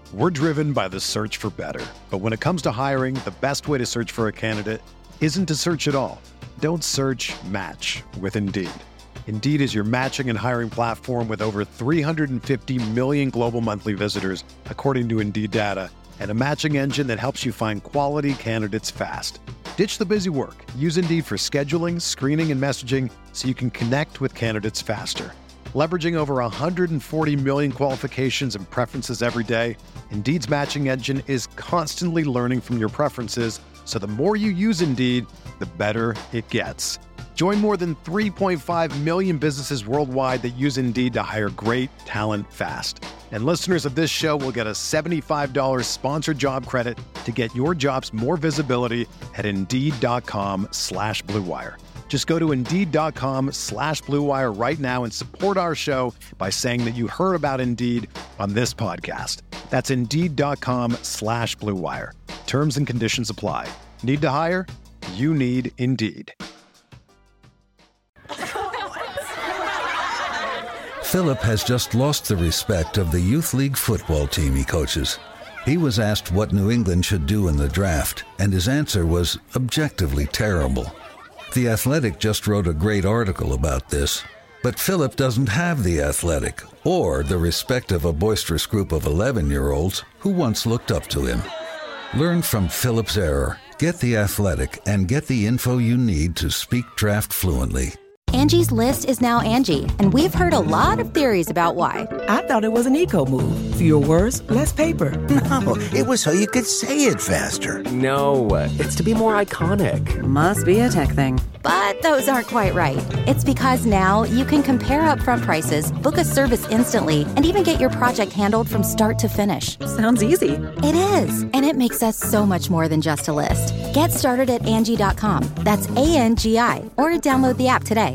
We're driven by the search for better. But when it comes to hiring, the best way to search for a candidate isn't to search at all. Don't search, match with Indeed. Indeed is your matching and hiring platform with over 350 million global monthly visitors, according to Indeed data, and a matching engine that helps you find quality candidates fast. Ditch the busy work. Use Indeed for scheduling, screening, and messaging so you can connect with candidates faster. Leveraging over 140 million qualifications and preferences every day, Indeed's matching engine is constantly learning from your preferences, so the more you use Indeed, the better it gets. Join more than 3.5 million businesses worldwide that use Indeed to hire great talent fast. And listeners of this show will get a $75 sponsored job credit to get your jobs more visibility at Indeed.com/Blue Wire. Just go to Indeed.com/Blue Wire right now and support our show by saying that you heard about Indeed on this podcast. That's Indeed.com/Blue Wire. Terms and conditions apply. Need to hire? You need Indeed. Philip has just lost the respect of the Youth League football team he coaches. He was asked what New England should do in the draft, and his answer was objectively terrible. The Athletic just wrote a great article about this, but Philip doesn't have the Athletic or the respect of a boisterous group of 11-year-olds who once looked up to him. Learn from Philip's error. Get the Athletic and get the info you need to speak draft fluently. Angie's List is now Angie, and we've heard a lot of theories about why. I thought it was an eco move. Fewer words, less paper. No, it was so you could say it faster. No, it's to be more iconic. Must be a tech thing. But those aren't quite right. It's because now you can compare upfront prices, book a service instantly, and even get your project handled from start to finish. Sounds easy. It is, and it makes us so much more than just a list. Get started at Angie.com. That's ANGI, or download the app today.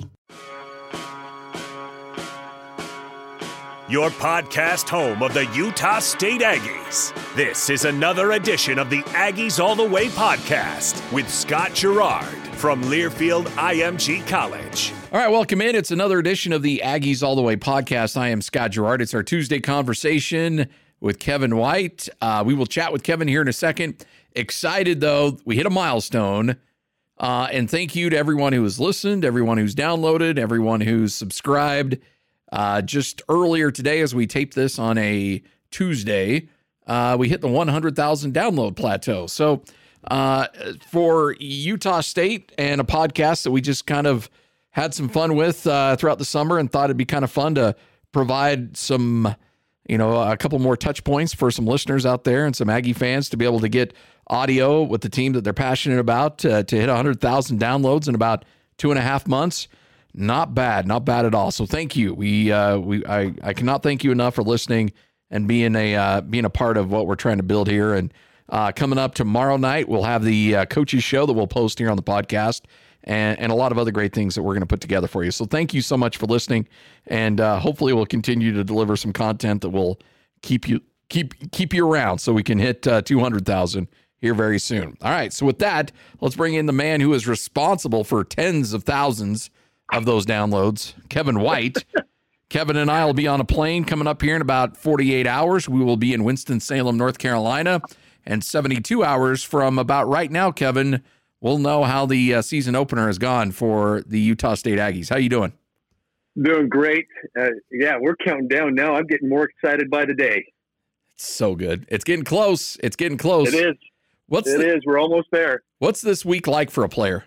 Your podcast home of the Utah State Aggies. This is another edition of the Aggies All the Way podcast with Scott Gerard from Learfield IMG College. All right, welcome in. It's another edition of the Aggies All the Way podcast. I am Scott Gerard. It's our Tuesday conversation with Kevin White. We will chat with Kevin here in a second. Excited, though. We hit a milestone. And thank you to everyone who has listened, everyone who's downloaded, everyone who's subscribed. Just earlier today, as we tape this on a Tuesday, we hit the 100,000 download plateau. So for Utah State and a podcast that we just kind of had some fun with throughout the summer and thought it'd be kind of fun to provide some, a couple more touch points for some listeners out there and some Aggie fans to be able to get audio with the team that they're passionate about to hit 100,000 downloads in about 2.5 months. Not bad at all. So thank you. I cannot thank you enough for listening and being a part of what we're trying to build here. And coming up tomorrow night, we'll have the coaches show that we'll post here on the podcast, and a lot of other great things that we're going to put together for you. So thank you so much for listening, and hopefully we'll continue to deliver some content that will keep you around so we can hit 200,000 here very soon. All right. So with that, let's bring in the man who is responsible for tens of thousands of those downloads, Kevin White. Kevin and I will be on a plane coming up here in about 48 hours. We will be in Winston-Salem, North Carolina, and 72 hours from about right now, Kevin, we'll know how the season opener has gone for the Utah State Aggies. How you doing? Doing great. Yeah, we're counting down now. I'm getting more excited by the day. It's so good. It's getting close. It is. We're almost there. What's this week like for a player?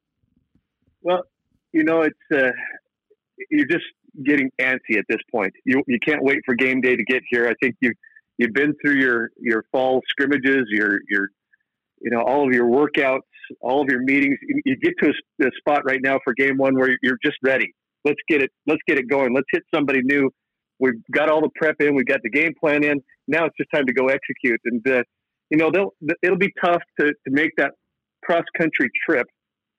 Well, it's you're just getting antsy at this point. You can't wait for game day to get here. I think you've been through your fall scrimmages, your all of your workouts, all of your meetings. You get to a spot right now for game one where you're just ready. Let's get it going. Let's hit somebody new. We've got all the prep in. We've got the game plan in. Now it's just time to go execute. And it'll be tough to make that cross country trip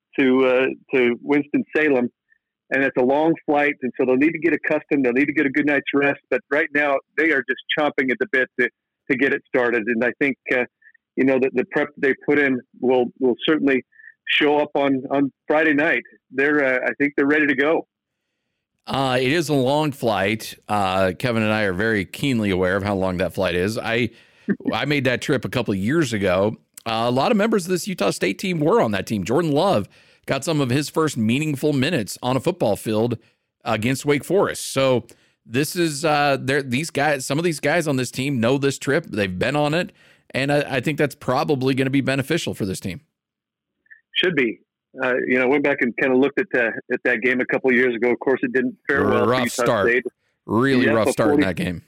to Winston-Salem, and it's a long flight, and so they'll need to get accustomed. They'll need to get a good night's rest. But right now, they are just chomping at the bit to get it started. And I think the prep they put in will certainly show up on Friday night. I think they're ready to go. It is a long flight. Kevin and I are very keenly aware of how long that flight is. I made that trip a couple of years ago. A lot of members of this Utah State team were on that team. Jordan Love got some of his first meaningful minutes on a football field against Wake Forest. So this is these guys. Some of these guys on this team know this trip. They've been on it, and I think that's probably going to be beneficial for this team. Should be. Went back and kind of looked at that game a couple of years ago. Of course, it didn't fare well. Rough start. Really rough start in that game.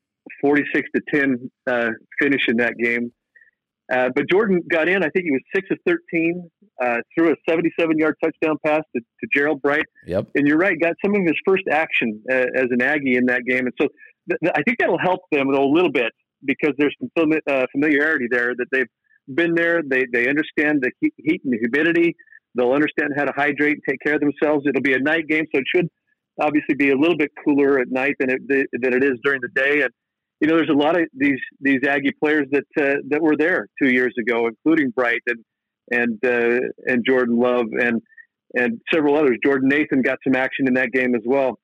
46-10 finish in that game. But Jordan got in. I think he was 6 of 13, threw a 77-yard touchdown pass to Gerald Bright. Yep. And you're right, got some of his first action as an Aggie in that game. And so I think that'll help them a little bit because there's some familiarity there that they've been there. They understand the heat and the humidity. They'll understand how to hydrate and take care of themselves. It'll be a night game, so it should obviously be a little bit cooler at night than it is during the day. And there's a lot of these Aggie players that were there 2 years ago, including Bright and Jordan Love and several others. Jordan Nathan got some action in that game as well.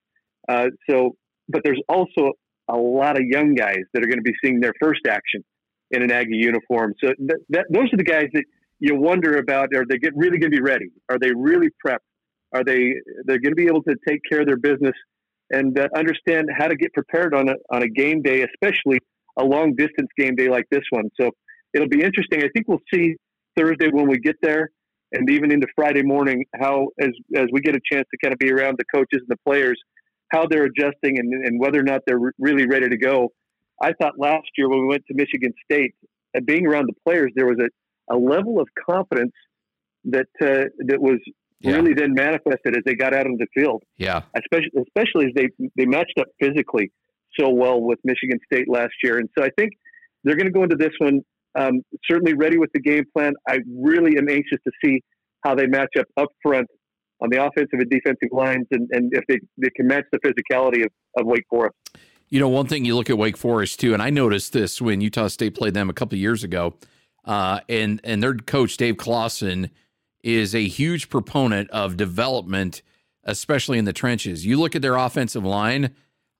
But there's also a lot of young guys that are going to be seeing their first action in an Aggie uniform. So those are the guys that you wonder about. Are they really going to be ready? Are they really prepped? Are they're going to be able to take care of their business and understand how to get prepared on a game day, especially a long distance game day like this one. So it'll be interesting. I think we'll see Thursday when we get there, and even into Friday morning, how as we get a chance to kind of be around the coaches and the players, how they're adjusting and whether or not they're really ready to go. I thought last year when we went to Michigan State, being around the players, there was a level of confidence that was really then manifested as they got out on the field. Yeah. Especially as they matched up physically so well with Michigan State last year. And so I think they're going to go into this one certainly ready with the game plan. I really am anxious to see how they match up front on the offensive and defensive lines and if they can match the physicality of Wake Forest. One thing you look at Wake Forest too, and I noticed this when Utah State played them a couple of years ago, and their coach, Dave Clawson, is a huge proponent of development, especially in the trenches. You look at their offensive line,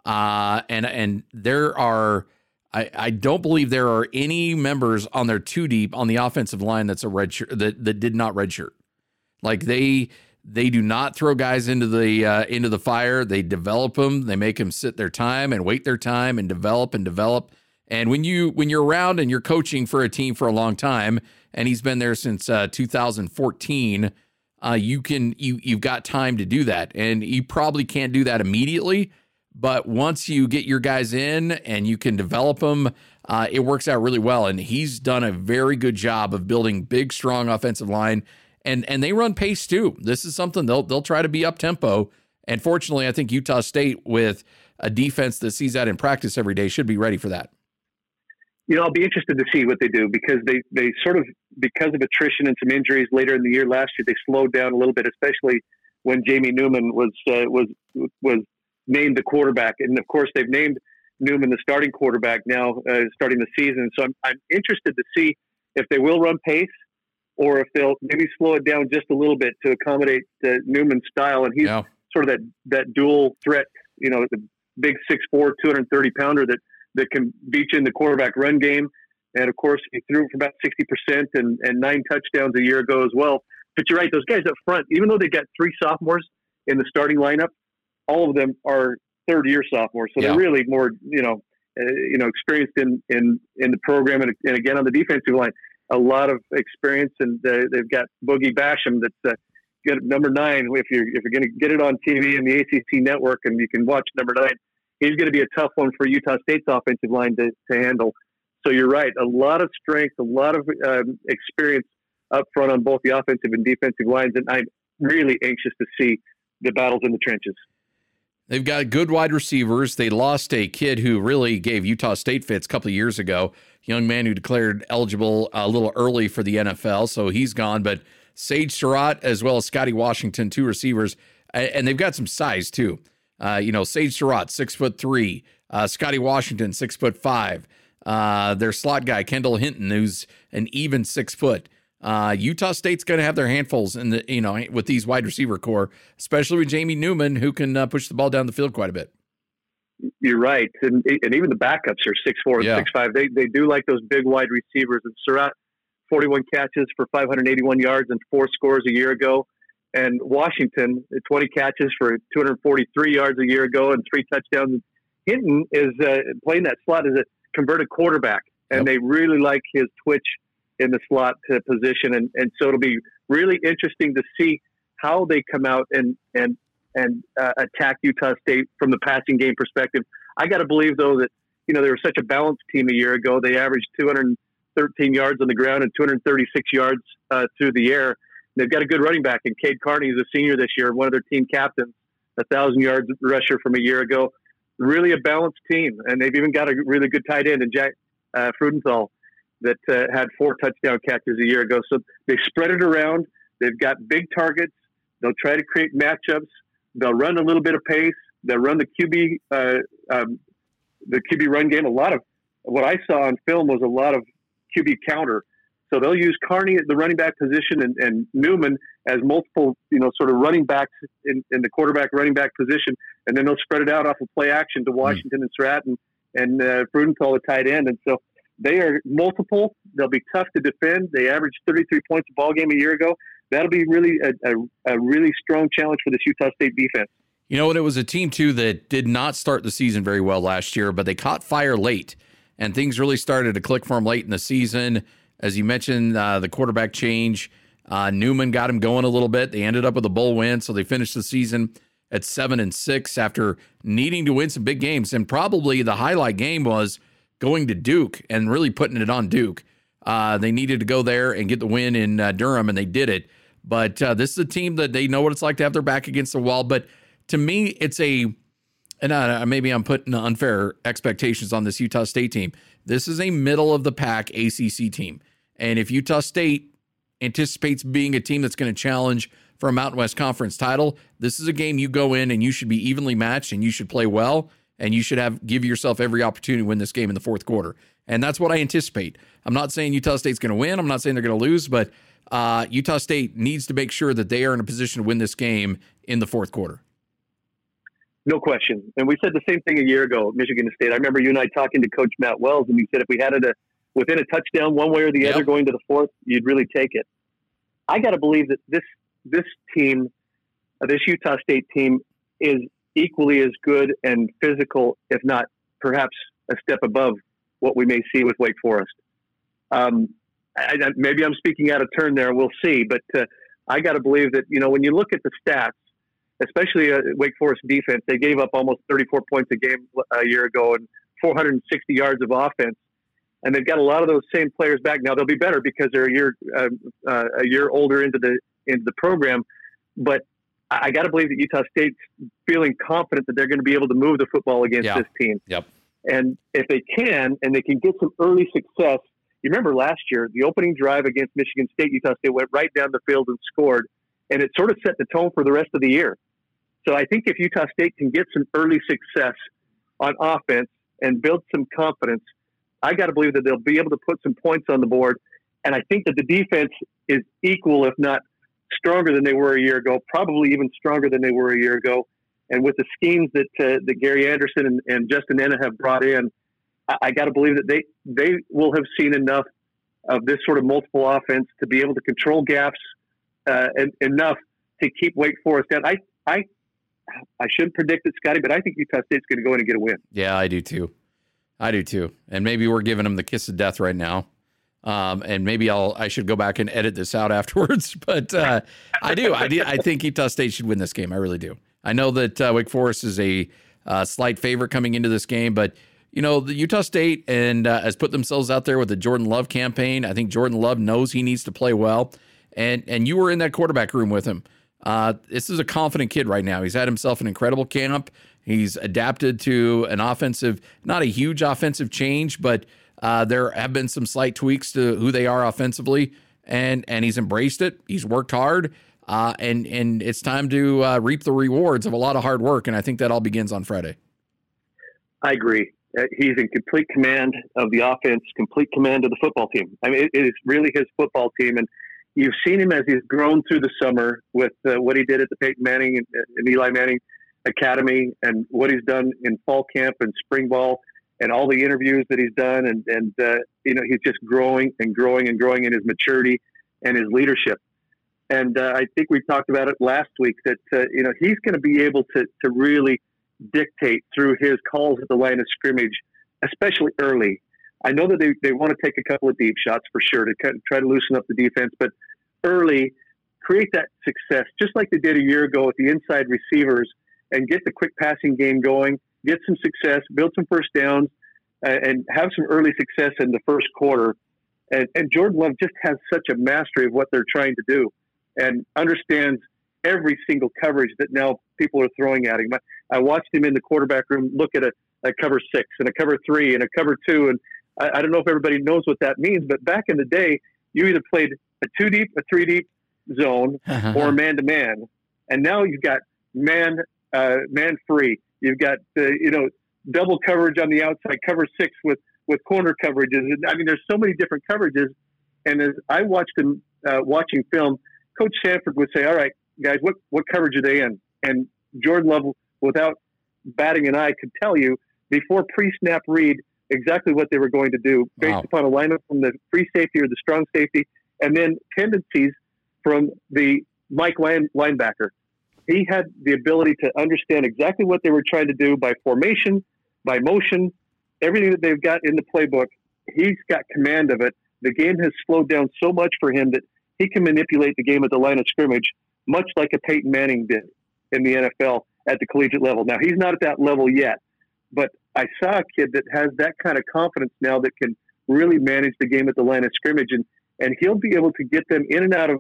and there are, I don't believe there are any members on their two deep on the offensive line that's a red shirt that did not redshirt. Like they do not throw guys into the fire. They develop them. They make them sit their time and wait their time and develop. And when you're around and you're coaching for a team for a long time, and he's been there since 2014, you've got time to do that. And you probably can't do that immediately, but once you get your guys in and you can develop them, it works out really well. And he's done a very good job of building big, strong offensive line. And they run pace too. This is something they'll try to be up tempo. And fortunately, I think Utah State, with a defense that sees that in practice every day, should be ready for that. I'll be interested to see what they do because they sort of, because of attrition and some injuries later in the year last year, they slowed down a little bit, especially when Jamie Newman was named the quarterback. And of course, they've named Newman the starting quarterback now, starting the season. So I'm interested to see if they will run pace or if they'll maybe slow it down just a little bit to accommodate Newman's style. And he's sort of that dual threat, the big 6'4", 230-pounder that can beat you in the quarterback run game. And of course, he threw for about 60% and 9 touchdowns a year ago as well. But you're right, those guys up front, even though they got 3 sophomores in the starting lineup, all of them are third-year sophomores. So they're really more, experienced in the program. And again, on the defensive line, a lot of experience. And they've got Boogie Basham that's got number 9. If you're going to get it on TV and the ACC network and you can watch number 9, he's going to be a tough one for Utah State's offensive line to handle. So you're right. A lot of strength, a lot of experience up front on both the offensive and defensive lines. And I'm really anxious to see the battles in the trenches. They've got good wide receivers. They lost a kid who really gave Utah State fits a couple of years ago, young man who declared eligible a little early for the NFL. So he's gone. But Sage Surratt as well as Scotty Washington, 2 receivers. And they've got some size too. Sage Surratt, 6'3", Scotty Washington, 6'5". Their slot guy, Kendall Hinton, who's an even 6 foot. Utah State's going to have their handfuls in the with these wide receiver core, especially with Jamie Newman, who can push the ball down the field quite a bit. You're right, and even the backups are 6'4" and 6'5". They do like those big wide receivers. And Surratt, 41 catches for 581 yards and 4 scores a year ago. And Washington, 20 catches for 243 yards a year ago and 3 touchdowns. Hinton is playing that slot as a converted quarterback, and they really like his twitch in the slot position. And so it'll be really interesting to see how they come out and attack Utah State from the passing game perspective. I got to believe, though, that, they were such a balanced team a year ago. They averaged 213 yards on the ground and 236 yards through the air. They've got a good running back, and Cade Carney is a senior this year, one of their team captains, 1,000-yard rusher from a year ago. Really a balanced team, and they've even got a really good tight end in Jack Frudenthal that had 4 touchdown catches a year ago. So they spread it around. They've got big targets. They'll try to create matchups. They'll run a little bit of pace. They'll run the QB run game. A lot of what I saw on film was a lot of QB counter. So they'll use Carney at the running back position and Newman as multiple, sort of running backs in the quarterback running back position, and then they'll spread it out off of play action to Washington and Surratt and Frudenthal, the tight end. And so they are multiple. They'll be tough to defend. They averaged 33 points a ball game a year ago. That'll be really a really strong challenge for this Utah State defense. And it was a team, too, that did not start the season very well last year, but they caught fire late, and things really started to click for them late in the season. As you mentioned, the quarterback change, Newman got him going a little bit. They ended up with a bowl win, so they finished the season at 7-6 after needing to win some big games. And probably the highlight game was going to Duke and really putting it on Duke. They needed to go there and get the win in Durham, and they did it. But this is a team that they know what it's like to have their back against the wall. But to me, it's and maybe I'm putting unfair expectations on this Utah State team. This is a middle-of-the-pack ACC team. And if Utah State anticipates being a team that's going to challenge for a Mountain West Conference title, this is a game you go in and you should be evenly matched and you should play well and you should give yourself every opportunity to win this game in the fourth quarter. And that's what I anticipate. I'm not saying Utah State's going to win. I'm not saying they're going to lose, but Utah State needs to make sure that they are in a position to win this game in the fourth quarter. No question. And we said the same thing a year ago at Michigan State. I remember you and I talking to Coach Matt Wells, and he said if we had it within a touchdown one way or the other going to the fourth, you'd really take it. I got to believe that this team, this Utah State team, is equally as good and physical, if not perhaps a step above what we may see with Wake Forest. Maybe I'm speaking out of turn there. We'll see. But I got to believe that, when you look at the stats, especially Wake Forest defense, they gave up almost 34 points a game a year ago and 460 yards of offense. And they've got a lot of those same players back now. They'll be better because they're a year older into the program. But I got to believe that Utah State's feeling confident that they're going to be able to move the football against this team. Yep. And if they can, and they can get some early success, you remember last year, the opening drive against Michigan State, Utah State went right down the field and scored, and it sort of set the tone for the rest of the year. So I think if Utah State can get some early success on offense and build some confidence, I got to believe that they'll be able to put some points on the board. And I think that the defense is equal, if not stronger than they were a year ago, probably even stronger than they were a year ago. And with the schemes that Gary Anderson and Justin Enna have brought in, I got to believe that they will have seen enough of this sort of multiple offense to be able to control gaps enough to keep Wake Forest down. I shouldn't predict it, Scotty, but I think Utah State's going to go in and get a win. Yeah, I do too. And maybe we're giving them the kiss of death right now. And maybe I should go back and edit this out afterwards. But I do. I think Utah State should win this game. I really do. I know that Wake Forest is a slight favorite coming into this game, but the Utah State has put themselves out there with the Jordan Love campaign. I think Jordan Love knows he needs to play well, and you were in that quarterback room with him. This is a confident kid right now. He's had himself an incredible camp. He's adapted to an offensive, not a huge offensive change, but there have been some slight tweaks to who they are offensively, and he's embraced it. He's worked hard, and it's time to reap the rewards of a lot of hard work, and I think that all begins on Friday. I agree. He's in complete command of the offense, complete command of the football team. I mean, it is really his football team, and you've seen him as he's grown through the summer with what he did at the Peyton Manning and Eli Manning Academy, and what he's done in fall camp and spring ball, and all the interviews that he's done. And he's just growing and growing and growing in his maturity and his leadership. And I think we talked about it last week that, he's going to be able to really dictate through his calls at the line of scrimmage, especially early. I know that they want to take a couple of deep shots for sure to try to loosen up the defense, but early, create that success, just like they did a year ago with the inside receivers, and get the quick passing game going, get some success, build some first downs, and have some early success in the first quarter. And Jordan Love just has such a mastery of what they're trying to do and understands every single coverage that now people are throwing at him. I watched him in the quarterback room look at a cover 6 and a cover 3 and a cover 2. And I don't know if everybody knows what that means, but back in the day, you either played a 2 deep, a 3 deep zone, or a man to man. And now you've got man free. You've got, double coverage on the outside, cover 6 with corner coverages. I mean, there's so many different coverages. And as I watched him watching film, Coach Sanford would say, all right, guys, what coverage are they in? And Jordan Love, without batting an eye, could tell you before pre-snap read exactly what they were going to do based upon alignment from the free safety or the strong safety, and then tendencies from the Mike linebacker. He had the ability to understand exactly what they were trying to do by formation, by motion, everything that they've got in the playbook. He's got command of it. The game has slowed down so much for him that he can manipulate the game at the line of scrimmage, much like a Peyton Manning did in the NFL at the collegiate level. Now, he's not at that level yet, but I saw a kid that has that kind of confidence now that can really manage the game at the line of scrimmage, and he'll be able to get them in and out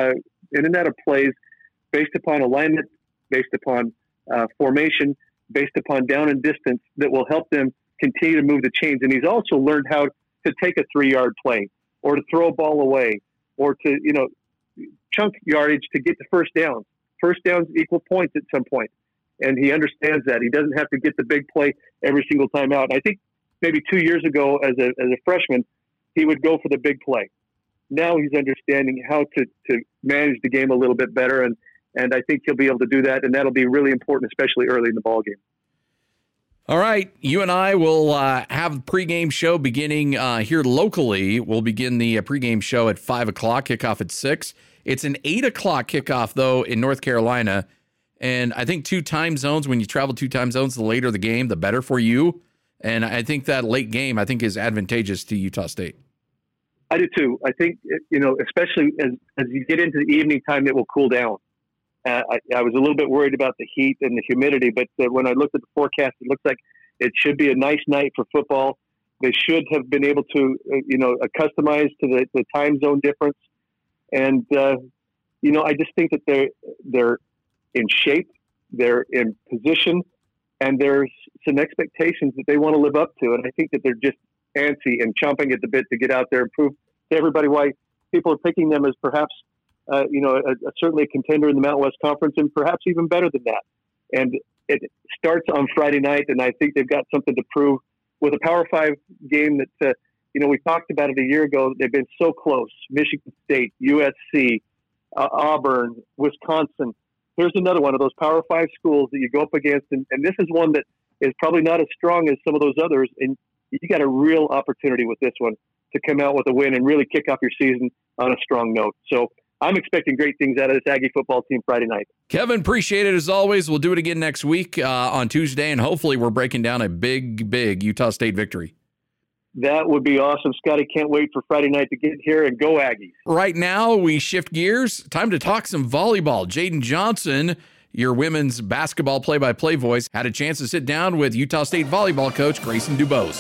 of plays based upon alignment, based upon formation, based upon down and distance that will help them continue to move the chains. And he's also learned how to take a 3-yard play or to throw a ball away or to, chunk yardage to get the first downs. First downs equal points at some point. And he understands that. He doesn't have to get the big play every single time out. And I think maybe 2 years ago as a freshman, he would go for the big play. Now he's understanding how to manage the game a little bit better. And I think he'll be able to do that. And that'll be really important, especially early in the ball game. All right. You and I will have the pregame show beginning here locally. We'll begin the pregame show at 5 o'clock, kickoff at 6. It's an 8 o'clock kickoff, though, in North Carolina. And I think 2 time zones, when you travel 2 time zones, the later the game, the better for you. And I think that late game, is advantageous to Utah State. I do too. I think, especially as you get into the evening time, it will cool down. I was a little bit worried about the heat and the humidity, but when I looked at the forecast, it looks like it should be a nice night for football. They should have been able to, customize to the time zone difference. And, I just think that they're in shape, they're in position, and there's some expectations that they want to live up to. And I think that they're just antsy and chomping at the bit to get out there and prove to everybody why people are picking them as perhaps, certainly a contender in the Mountain West Conference, and perhaps even better than that. And it starts on Friday night, and I think they've got something to prove with a Power 5 game that, we talked about it a year ago. They've been so close. Michigan State, USC, Auburn, Wisconsin. Here's another one of those Power 5 schools that you go up against, and this is one that is probably not as strong as some of those others, and you got a real opportunity with this one to come out with a win and really kick off your season on a strong note. So I'm expecting great things out of this Aggie football team Friday night. Kevin, appreciate it as always. We'll do it again next week on Tuesday, and hopefully we're breaking down a big Utah State victory. That would be awesome. Scotty, can't wait for Friday night to get here and go Aggies. Right now, we shift gears. Time to talk some volleyball. Jaden Johnson, your women's basketball play-by-play voice, had a chance to sit down with Utah State volleyball coach Grayson DuBose.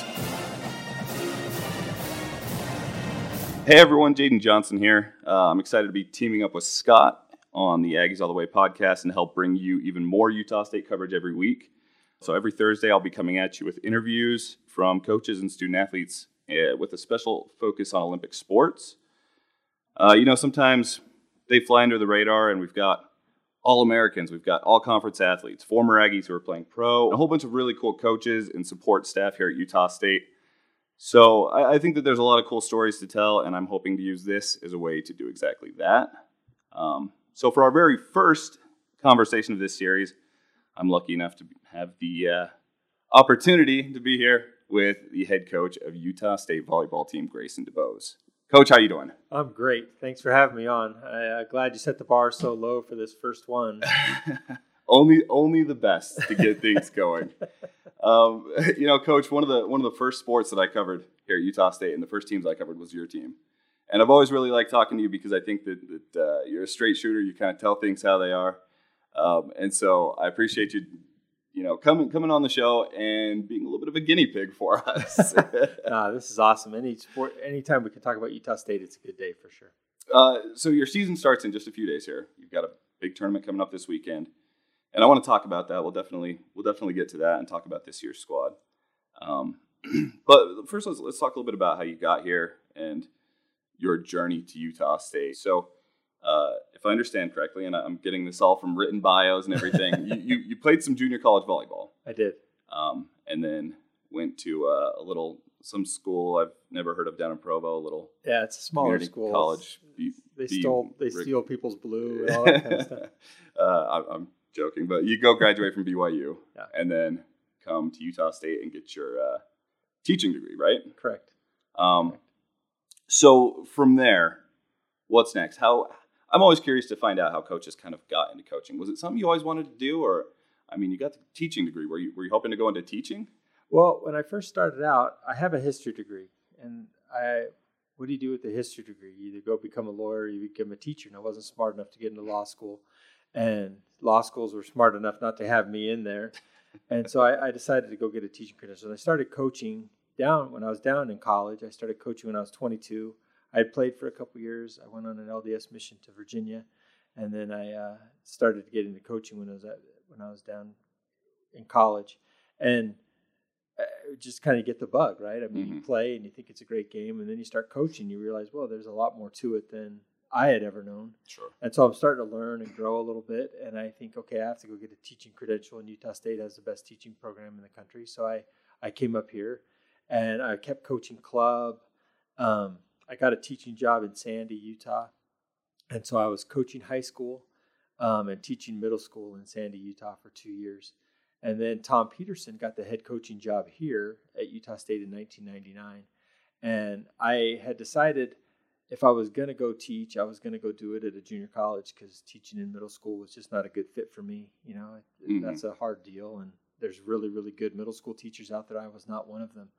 Hey everyone, Jaden Johnson here. I'm excited to be teaming up with Scott on the Aggies All the Way podcast and help bring you even more Utah State coverage every week. So every Thursday, I'll be coming at you with interviews from coaches and student athletes with a special focus on Olympic sports. Sometimes they fly under the radar, and we've got All-Americans, we've got all-conference athletes, former Aggies who are playing pro, and a whole bunch of really cool coaches and support staff here at Utah State. So I think that there's a lot of cool stories to tell, and I'm hoping to use this as a way to do exactly that. So for our very first conversation of this series, I'm lucky enough to have the opportunity to be here with the head coach of Utah State volleyball team, Grayson DuBose. Coach, how you doing? I'm great. Thanks for having me on. I'm glad you set the bar so low for this first one. only the best to get things going. Coach, one of the first sports that I covered here at Utah State, and the first teams I covered was your team. And I've always really liked talking to you because I think that you're a straight shooter. You kind of tell things how they are. And so I appreciate you, coming on the show and being a little bit of a guinea pig for us. This is awesome. Anytime we can talk about Utah State, it's a good day for sure. So your season starts in just a few days here. You've got a big tournament coming up this weekend. And I want to talk about that. We'll definitely get to that and talk about this year's squad. But first, let's talk a little bit about how you got here and your journey to Utah State. So, if I understand correctly, and I'm getting this all from written bios and everything, you played some junior college volleyball. I did. And then went to some school I've never heard of down in Provo. It's a smaller school. College. They steal people's blue and all that kind of stuff. I'm joking, but you go graduate from BYU and then come to Utah State and get your teaching degree, right? Correct. So from there, what's next? I'm always curious to find out how coaches kind of got into coaching. Was it something you always wanted to do, or you got the teaching degree? Were you hoping to go into teaching? Well, when I first started out, I have a history degree, and what do you do with the history degree? You either go become a lawyer, or you become a teacher. And I wasn't smart enough to get into law school. And law schools were smart enough not to have me in there. And so I decided to go get a teaching credential. And I started coaching when I was down in college. I started coaching when I was 22. I had played for a couple years. I went on an LDS mission to Virginia. And then I started to get into coaching when I was down in college. And just kind of get the bug, right? You play and you think it's a great game. And then you start coaching. You realize, well, there's a lot more to it than I had ever known. Sure. And so I'm starting to learn and grow a little bit. And I think, okay, I have to go get a teaching credential. And Utah State has the best teaching program in the country. So I came up here and I kept coaching club. I got a teaching job in Sandy, Utah. And so I was coaching high school and teaching middle school in Sandy, Utah for 2 years. And then Tom Peterson got the head coaching job here at Utah State in 1999. And I had decided if I was going to go teach, I was going to go do it at a junior college because teaching in middle school was just not a good fit for me. That's a hard deal. And there's really, really good middle school teachers out there. I was not one of them.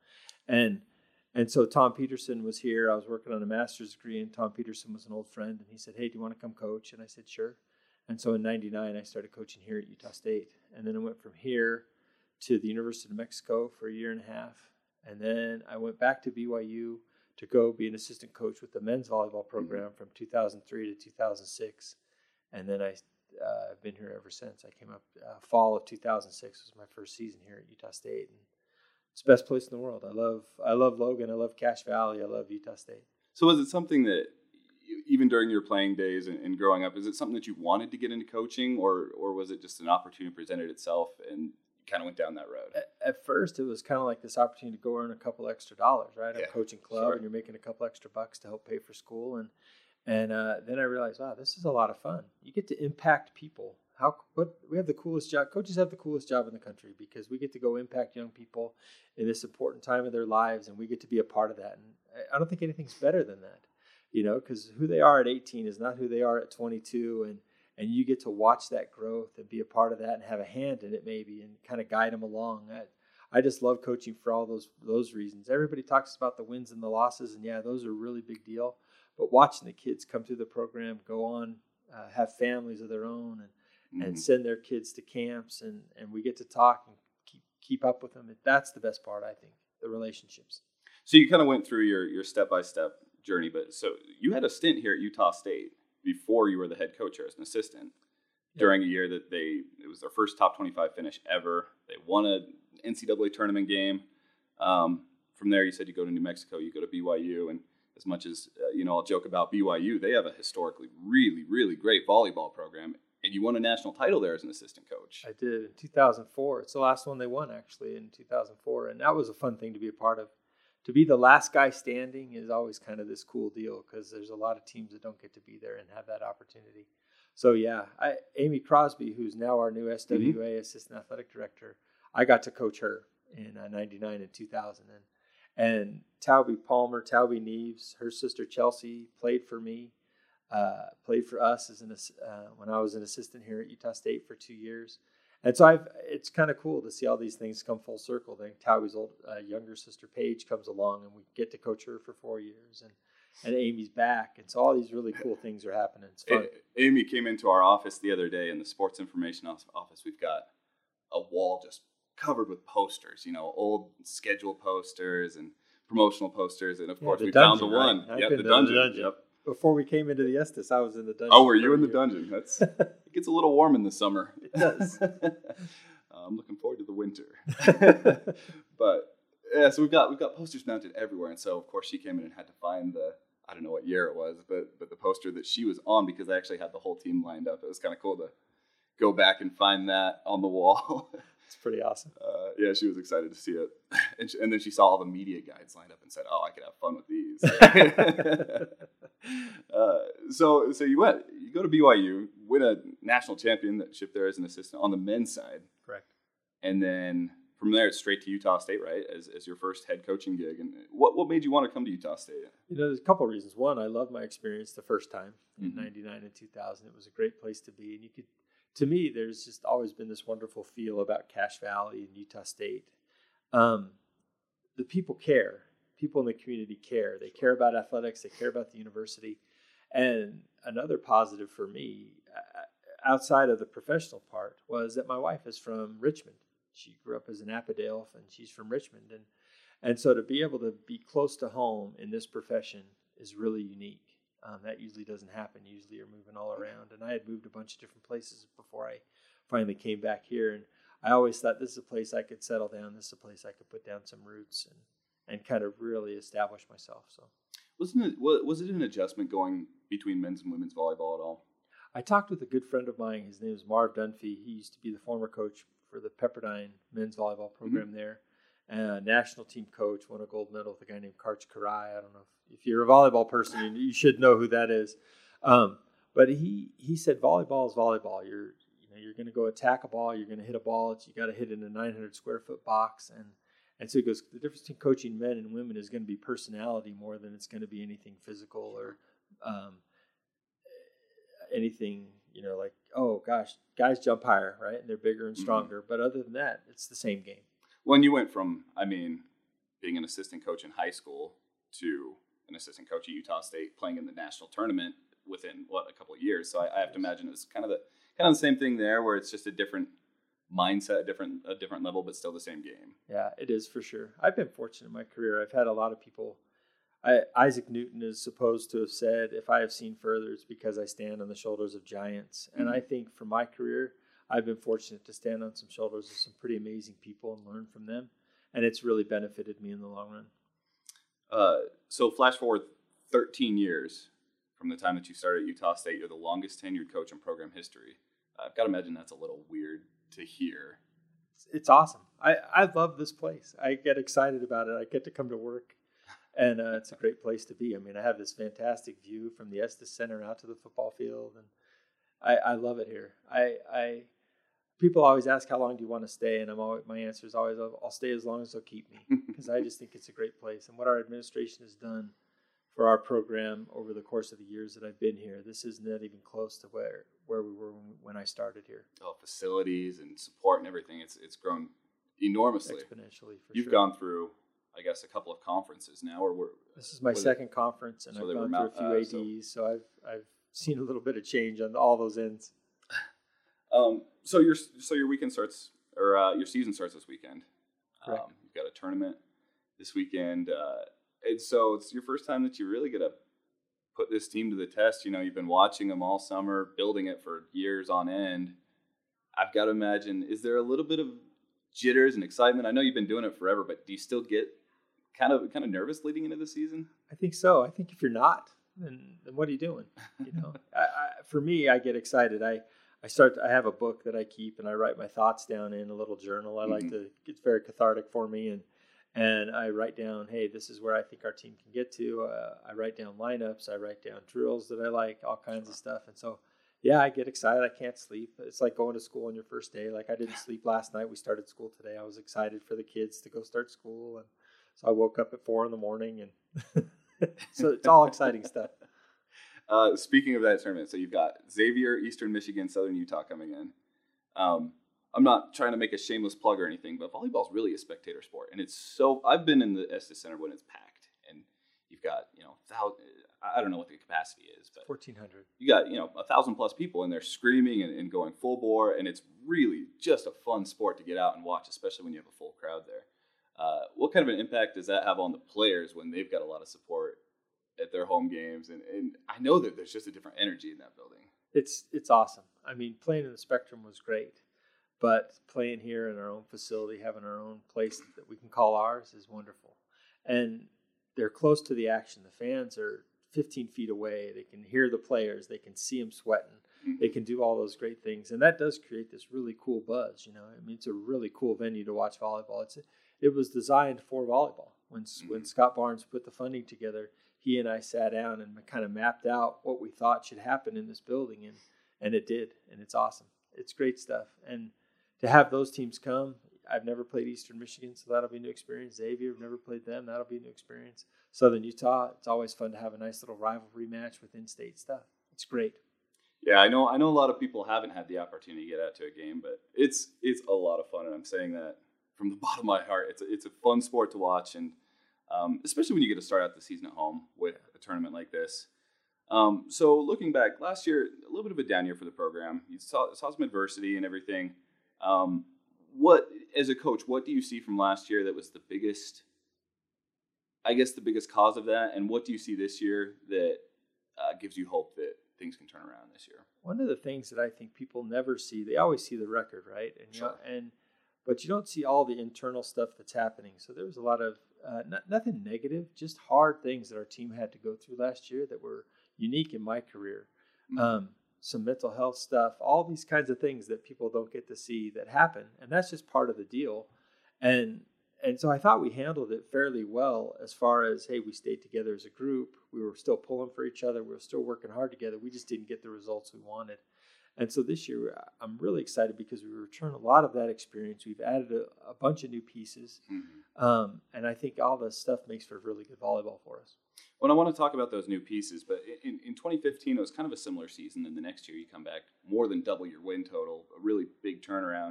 And so Tom Peterson was here. I was working on a master's degree, and Tom Peterson was an old friend. And he said, hey, do you want to come coach? And I said, sure. And so in 99, I started coaching here at Utah State. And then I went from here to the University of New Mexico for a year and a half. And then I went back to BYU to go be an assistant coach with the men's volleyball program from 2003 to 2006. And then I've been here ever since. I came up fall of 2006 was my first season here at Utah State. And it's the best place in the world. I love Logan. I love Cache Valley. I love Utah State. So was it something that, even during your playing days and growing up, is it something that you wanted to get into coaching, or was it just an opportunity presented itself and kind of went down that road? At first, it was kind of like this opportunity to go earn a couple extra dollars, right? I'm coaching club, sure. And you're making a couple extra bucks to help pay for school. And then I realized, wow, this is a lot of fun. You get to impact people. We have the coolest job. Coaches have the coolest job in the country because we get to go impact young people in this important time of their lives, and we get to be a part of that. And I don't think anything's better than that, because who they are at 18 is not who they are at 22, and you get to watch that growth and be a part of that and have a hand in it maybe and kind of guide them along. I just love coaching for all those reasons. Everybody talks about the wins and the losses, and yeah, those are a really big deal. But watching the kids come through the program, go on, have families of their own, and send their kids to camps, and we get to talk and keep up with them. That's the best part, I think, the relationships. So you kind of went through your step-by-step journey, but so you had a stint here at Utah State before you were the head coach or as an assistant during a year that it was their first top 25 finish ever. They won an NCAA tournament game. From there, you said you go to New Mexico, you go to BYU, and as much as, I'll joke about BYU, they have a historically really, really great volleyball program. And you won a national title there as an assistant coach. I did in 2004. It's the last one they won, actually, in 2004. And that was a fun thing to be a part of, to be the last guy standing is always kind of this cool deal because there's a lot of teams that don't get to be there and have that opportunity. So, yeah, Amy Crosby, who's now our new SWA Assistant Athletic Director, I got to coach her in 99 and 2000. And Tauby Palmer, Tauby Neves, her sister Chelsea played for me, played for us when I was an assistant here at Utah State for 2 years. And so it's kind of cool to see all these things come full circle. Then Tauby's younger sister Paige comes along, and we get to coach her for 4 years. And Amy's back. And so all these really cool things are happening. It's fun. Amy came into our office the other day in the sports information office. We've got a wall just covered with posters, old schedule posters and promotional posters. And, of course, we found the one. Right? Yep, the dungeon. Yep. Before we came into the Estes, I was in the dungeon. Oh, were you in the dungeon? It gets a little warm in the summer. It does. I'm looking forward to the winter. But, yeah, so we've got posters mounted everywhere. And so, of course, she came in and had to find I don't know what year it was, but the poster that she was on, because I actually had the whole team lined up. It was kind of cool to go back and find that on the wall. It's pretty awesome. Yeah, she was excited to see it. And then she saw all the media guides lined up and said, oh, I could have fun with these. So you go to BYU, win a national championship there as an assistant on the men's side. Correct. And then from there, it's straight to Utah State, right, as your first head coaching gig. And what made you want to come to Utah State? There's a couple of reasons. One, I loved my experience the first time in 99 and 2000. It was a great place to be. And to me, there's just always been this wonderful feel about Cache Valley and Utah State. The people care. People in the community care. They care about athletics. They care about the university. And another positive for me, outside of the professional part, was that my wife is from Richmond. She grew up as an Appadale, and she's from Richmond. And so to be able to be close to home in this profession is really unique. That usually doesn't happen. Usually you're moving all around. And I had moved a bunch of different places before I finally came back here. And I always thought this is a place I could settle down. This is a place I could put down some roots and kind of really establish myself. So, was it an adjustment going between men's and women's volleyball at all? I talked with a good friend of mine. His name is Marv Dunphy. He used to be the former coach for the Pepperdine men's volleyball program there. National team coach, won a gold medal with a guy named Karch Karai. I don't know if you're a volleyball person, you should know who that is. But he said volleyball is volleyball. You're going to go attack a ball. You're going to hit a ball. You got to hit it in a 900 square foot box. And so he goes, the difference between coaching men and women is going to be personality more than it's going to be anything physical or anything, like, oh gosh, guys jump higher, right? And they're bigger and stronger. But other than that, it's the same game. When you went from, being an assistant coach in high school to an assistant coach at Utah State, playing in the national tournament within a couple of years. So I have to imagine it's kind of the same thing there, where it's just a different mindset, a different level, but still the same game. Yeah, it is for sure. I've been fortunate in my career. I've had a lot of people. Isaac Newton is supposed to have said, if I have seen further, it's because I stand on the shoulders of giants. And I think for my career, I've been fortunate to stand on some shoulders of some pretty amazing people and learn from them. And it's really benefited me in the long run. So flash forward 13 years from the time that you started at Utah State. You're the longest tenured coach in program history. I've got to imagine that's a little weird to hear. It's awesome. I love this place. I get excited about it. I get to come to work. And it's a great place to be. I have this fantastic view from the Estes Center out to the football field. And I love it here. People always ask, how long do you want to stay? And my answer is always, I'll stay as long as they'll keep me, because I just think it's a great place. And what our administration has done for our program over the course of the years that I've been here, this is not even close to where we were when I started here. Oh, facilities and support and everything. It's grown enormously. Exponentially, for You've gone through, I guess, a couple of conferences now. This is my second conference, and I've gone through a few ADs, so I've seen a little bit of change on all those ends. So your weekend starts, or your season starts this weekend. Correct. You've got a tournament this weekend, and so it's your first time that you really get to put this team to the test. You've been watching them all summer, building it for years on end. I've got to imagine, is there a little bit of jitters and excitement? I know you've been doing it forever, but do you still get kind of nervous leading into the season? I think so. I think if you're not, then what are you doing? For me, I get excited. I have a book that I keep, and I write my thoughts down in a little journal. I like to. It's very cathartic for me, And I write down, hey, this is where I think our team can get to. I write down lineups. I write down drills that I like, all kinds of stuff. And so, yeah, I get excited. I can't sleep. It's like going to school on your first day. Like I didn't sleep last night. We started school today. I was excited for the kids to go start school. And so I woke up at 4 a.m. and so it's all exciting stuff. Speaking of that tournament, so you've got Xavier, Eastern Michigan, Southern Utah coming in. I'm not trying to make a shameless plug or anything, but volleyball is really a spectator sport. And it's so, I've been in the Estes Center when it's packed, and you've got, I don't know what the capacity is, but 1,400. You got, 1,000+ people in there screaming and going full bore. And it's really just a fun sport to get out and watch, especially when you have a full crowd there. What kind of an impact does that have on the players when they've got a lot of support at their home games? And I know that there's just a different energy in that building. It's awesome. I mean, playing in the Spectrum was great, but playing here in our own facility, having our own place that we can call ours is wonderful. And they're close to the action. The fans are 15 feet away. They can hear the players. They can see them sweating. Mm-hmm. They can do all those great things. And that does create this really cool buzz, I mean, it's a really cool venue to watch volleyball. It was designed for volleyball. When Scott Barnes put the funding together, he and I sat down and kind of mapped out what we thought should happen in this building, and it did, and it's awesome. It's great stuff. And to have those teams come, I've never played Eastern Michigan, so that'll be a new experience. Xavier, I've never played them, that'll be a new experience. Southern Utah, it's always fun to have a nice little rivalry match with in-state stuff. It's great. Yeah, I know a lot of people haven't had the opportunity to get out to a game, but it's a lot of fun, and I'm saying that from the bottom of my heart. It's a fun sport to watch, and especially when you get to start out the season at home with a tournament like this. So looking back, last year, a little bit of a down year for the program. You saw some adversity and everything. What, as a coach, what do you see from last year that was the biggest cause of that? And what do you see this year that gives you hope that things can turn around this year? One of the things that I think people never see, they always see the record, right? And sure. But you don't see all the internal stuff that's happening. So there was a lot of nothing negative, just hard things that our team had to go through last year that were unique in my career. Mm-hmm. Some mental health stuff, all these kinds of things that people don't get to see that happen. And that's just part of the deal. And so I thought we handled it fairly well as far as, hey, we stayed together as a group. We were still pulling for each other. We were still working hard together. We just didn't get the results we wanted. And so this year, I'm really excited because we returned a lot of that experience. We've added a bunch of new pieces. Mm-hmm. And I think all this stuff makes for really good volleyball for us. Well, I want to talk about those new pieces, but in 2015, it was kind of a similar season. And the next year, you come back more than double your win total, a really big turnaround.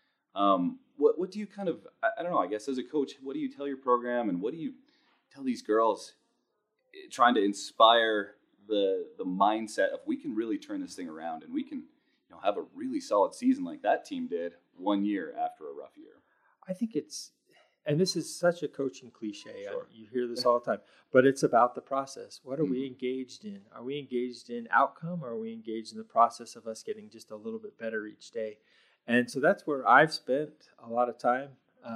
What do you kind of, I don't know, I guess as a coach, what do you tell your program and what do you tell these girls trying to inspire the mindset of we can really turn this thing around and we can have a really solid season like that team did 1 year after a rough year? I think and this is such a coaching cliche. Sure. You hear this all the time, but it's about the process. What are we engaged in? Are we engaged in outcome or are we engaged in the process of us getting just a little bit better each day? And so that's where I've spent a lot of time.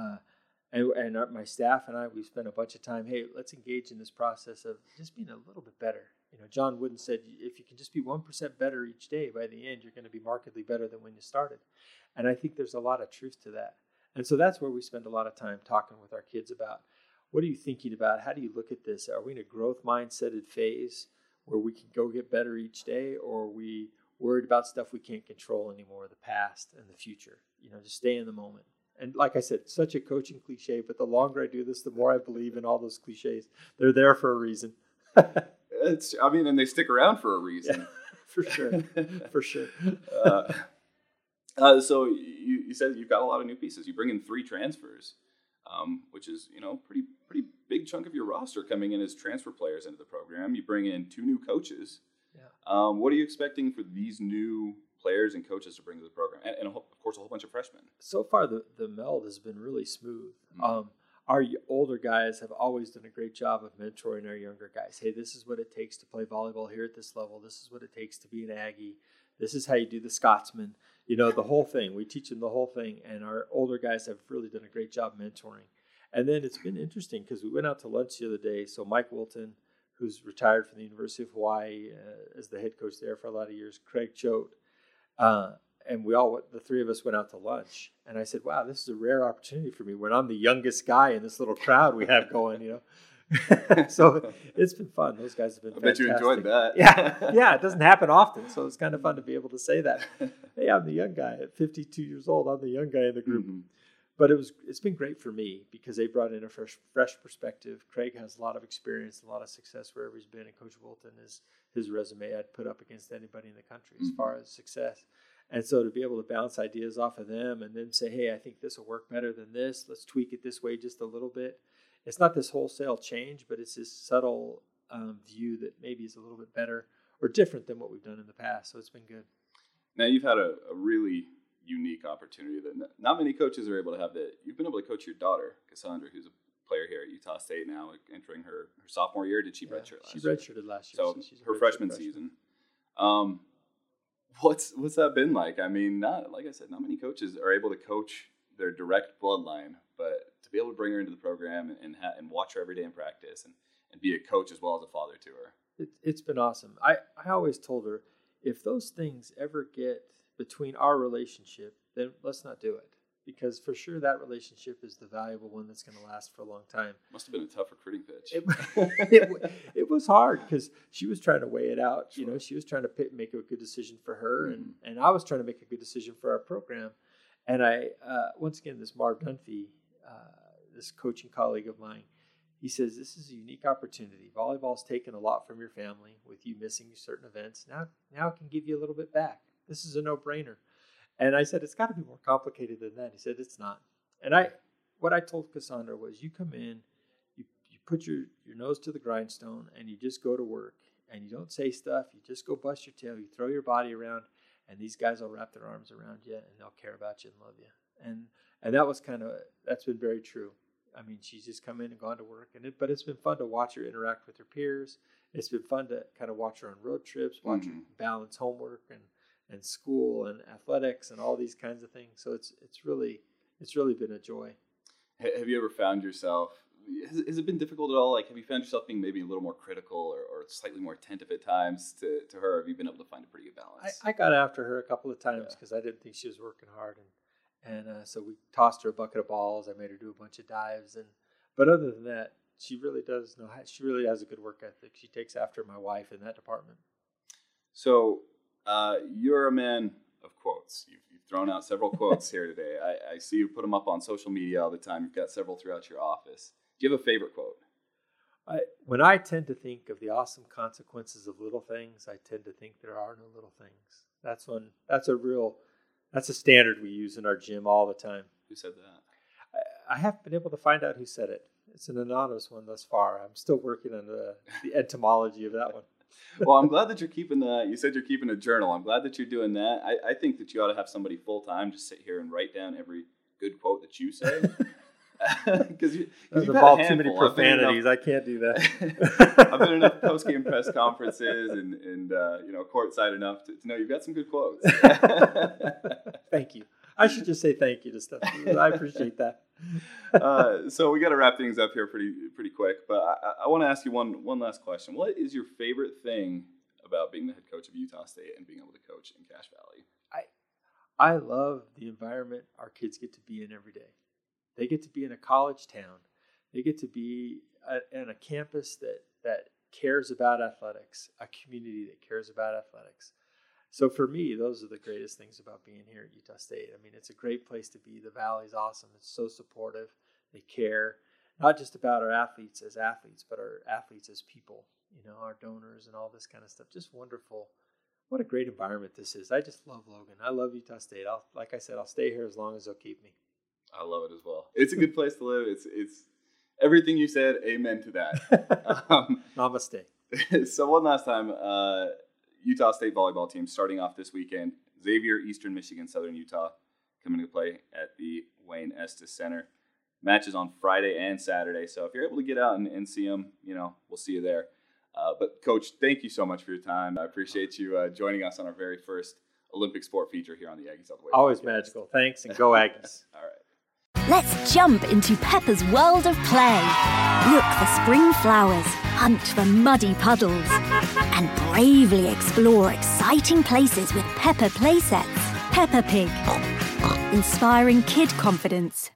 And my staff and I, we've spent a bunch of time, hey, let's engage in this process of just being a little bit better. John Wooden said, if you can just be 1% better each day, by the end, you're going to be markedly better than when you started. And I think there's a lot of truth to that. And so that's where we spend a lot of time talking with our kids about, what are you thinking about? How do you look at this? Are we in a growth mindseted phase where we can go get better each day? Or are we worried about stuff we can't control anymore, the past and the future? Just stay in the moment. And like I said, such a coaching cliche, but the longer I do this, the more I believe in all those cliches. They're there for a reason. And they stick around for a reason. Yeah, for sure. For sure. So you said you've got a lot of new pieces. You bring in 3 transfers, which is, pretty big chunk of your roster coming in as transfer players into the program. You bring in 2 new coaches. Yeah. What are you expecting for these new players and coaches to bring to the program? And of course, a whole bunch of freshmen. So far, the meld has been really smooth. Mm-hmm. Our older guys have always done a great job of mentoring our younger guys. Hey, this is what it takes to play volleyball here at this level. This is what it takes to be an Aggie. This is how you do the Scotsman. The whole thing. We teach them the whole thing. And our older guys have really done a great job mentoring. And then it's been interesting because we went out to lunch the other day. So Mike Wilton, who's retired from the University of Hawaii as the head coach there for a lot of years, Craig Choate, and the three of us went out to lunch. And I said, wow, this is a rare opportunity for me when I'm the youngest guy in this little crowd we have going, you know. So it's been fun. Those guys have been fantastic. I bet you enjoyed that. Yeah, it doesn't happen often. So it's kind of fun to be able to say that. Hey, I'm the young guy at 52 years old. I'm the young guy in the group. Mm-hmm. But it's been great for me because they brought in a fresh perspective. Craig has a lot of experience, a lot of success wherever he's been. And Coach Wilton is his resume I'd put up against anybody in the country as far as success. And so to be able to bounce ideas off of them and then say, hey, I think this will work better than this. Let's tweak it this way just a little bit. It's not this wholesale change, but it's this subtle view that maybe is a little bit better or different than what we've done in the past. So it's been good. Now, you've had a really unique opportunity that not many coaches are able to have. That you've been able to coach your daughter, Cassandra, who's a player here at Utah State now, entering her sophomore year. Did she redshirt last year? She redshirted last year. So she's her freshman season. What's that been like? I mean, like I said, not many coaches are able to coach their direct bloodline, but to be able to bring her into the program and watch her every day in practice and be a coach as well as a father to her. It's been awesome. I always told her, if those things ever get between our relationship, then let's not do it. Because for sure that relationship is the valuable one that's going to last for a long time. Must have been a tough recruiting pitch. It was hard because she was trying to weigh it out. Sure. You know, she was trying to make a good decision for her, and I was trying to make a good decision for our program. And I, once again, this Marv Dunphy, this coaching colleague of mine, he says, this is a unique opportunity. Volleyball's taken a lot from your family with you missing certain events. Now it can give you a little bit back. This is a no-brainer. And I said, it's got to be more complicated than that. He said, it's not. And what I told Cassandra was, you come in, you put your nose to the grindstone, and you just go to work. And you don't say stuff. You just go bust your tail. You throw your body around, and these guys will wrap their arms around you, and they'll care about you and love you. And that was that's been very true. I mean, she's just come in and gone to work, but it's been fun to watch her interact with her peers. It's been fun to kind of watch her on road trips, watch her balance homework and school and athletics and all these kinds of things. So it's really been a joy. Have you ever found yourself, has it been difficult at all? Like, have you found yourself being maybe a little more critical or slightly more attentive at times to her? Have you been able to find a pretty good balance? I got after her a couple of times because I didn't think she was working hard. And so we tossed her a bucket of balls. I made her do a bunch of dives. But other than that, she really has a good work ethic. She takes after my wife in that department. So you're a man of quotes. You've thrown out several quotes here today. I see you put them up on social media all the time. You've got several throughout your office. Do you have a favorite quote? When I tend to think of the awesome consequences of little things, I tend to think there are no little things. That's a standard we use in our gym all the time. Who said that? I haven't been able to find out who said it. It's an anonymous one thus far. I'm still working on the etymology of that one. Well, I'm glad that you're keeping you said you're keeping a journal. I'm glad that you're doing that. I think that you ought to have somebody full-time just sit here and write down every good quote that you say. Because you've involved too many profanities. I can't do that. I've been in enough post-game press conferences and courtside enough to know you've got some good quotes. Thank you. I should just say thank you to stuff. I appreciate that. So we got to wrap things up here pretty quick. But I want to ask you one last question. What is your favorite thing about being the head coach of Utah State and being able to coach in Cache Valley? I love the environment our kids get to be in every day. They get to be in a college town. They get to be in a campus that cares about athletics, a community that cares about athletics. So for me, those are the greatest things about being here at Utah State. I mean, it's a great place to be. The Valley's awesome. It's so supportive. They care, not just about our athletes, but our athletes as people, our donors and all this kind of stuff. Just wonderful. What a great environment this is. I just love Logan. I love Utah State. Like I said, I'll stay here as long as they'll keep me. I love it as well. It's a good place to live. It's everything you said. Amen to that. Namaste. So one last time, Utah State volleyball team starting off this weekend. Xavier, Eastern Michigan, Southern Utah coming to play at the Wayne Estes Center. Matches on Friday and Saturday. So if you're able to get out and see them, we'll see you there. But Coach, thank you so much for your time. I appreciate you joining us on our very first Olympic sport feature here on the Aggies All the Way. Always magical. Thanks, and go Aggies. All right. Let's jump into Peppa's world of play. Look for spring flowers, hunt for muddy puddles, and bravely explore exciting places with Peppa play sets. Peppa Pig. Inspiring kid confidence.